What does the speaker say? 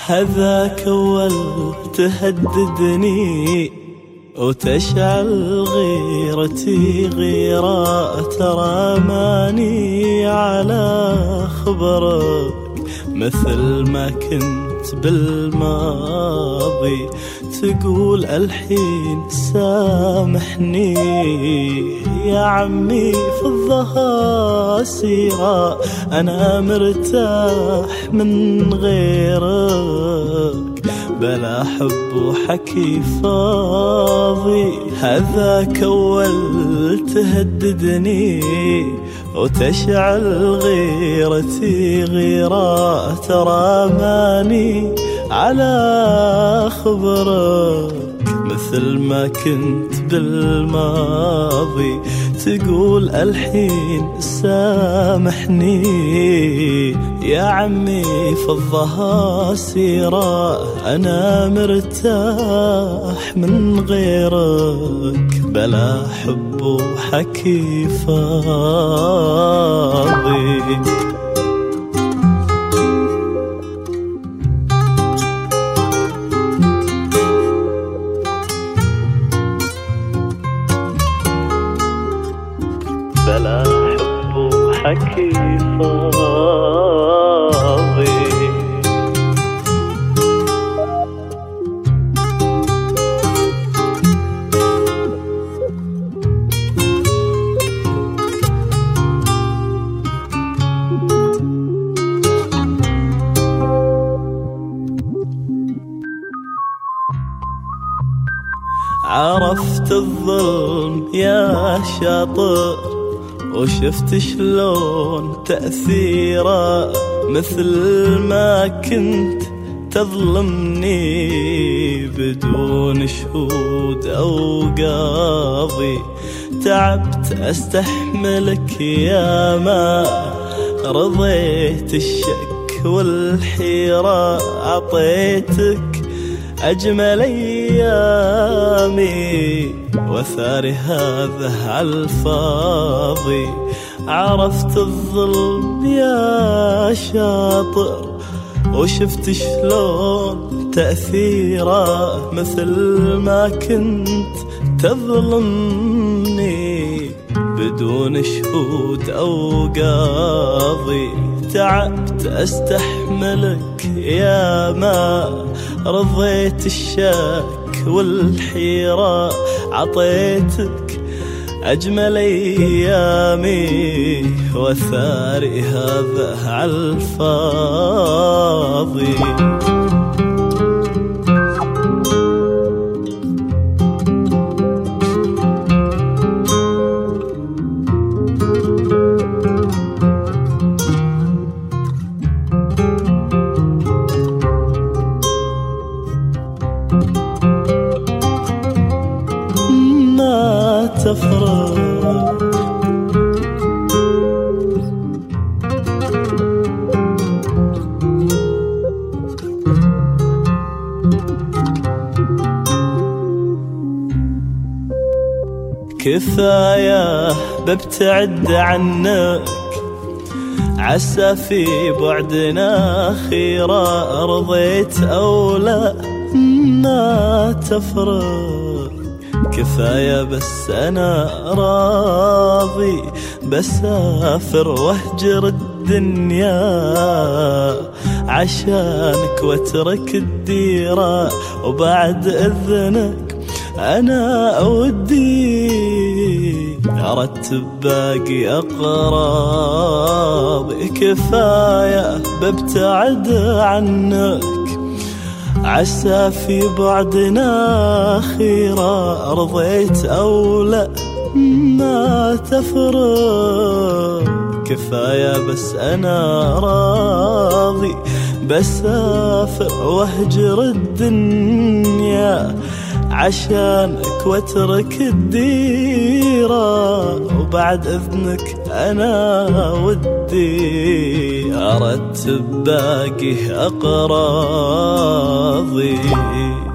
هذاك أول تهددني وتشعل غيرتي غيرة، ترى ماني على خبرك مثل ما كنت بالماضي. تقول الحين سامحني يا عمي، في الظهر سيرة أنا مرتاح من غيرك، بلا حب وحكي فاضي. هذاك أول تهددني وتشعل غيرتي غيرة، ترى ماني على خبرك مثل ما كنت بالماضي. تقول الحين سامحني يا عمي، في الظهر سيرة أنا مرتاح من غيرك، بلا حب وحكي فاضي. بلا حب وحكي فاضي. عرفت الظلم يا شاطر، وشفت شلون تأثيره، مثل ما كنت تظلمني بدون شهود أو قاضي. تعبت أستحملك يا ما رضيت الشك والحيرة، أعطيتك أجمل أيامي وثاري هذا عالفاضي. عرفت الظلم يا شاطر، وشفت شلون تأثيره، مثل ما كنت تظلمني بدون شهود أو قاضي. تعبت أستحملك يا ما رضيت الشك والحيرة، عطيتك أجمل أيامي وثاري هذا عالفاضي. ما تفرق كفاية ببتعد عنك، عسى في بعدنا خيرة، رضيت أو لا ما تفرق. كفاية بس أنا راضي بسافر واهجر الدنيا عشانك واترك الديرة، وبعد إذنك أنا ودي أرتب باقي أقرابي. كفاية ببتعد عنك، عسى في بعدنا خيرة، رضيت أو لا ما تفرق. كفاية بس أنا راضي بسافر واهجر الدنيا عشانك واترك الديرة، وبعد إذنك أنا ودي أرتب باقي أقراضي.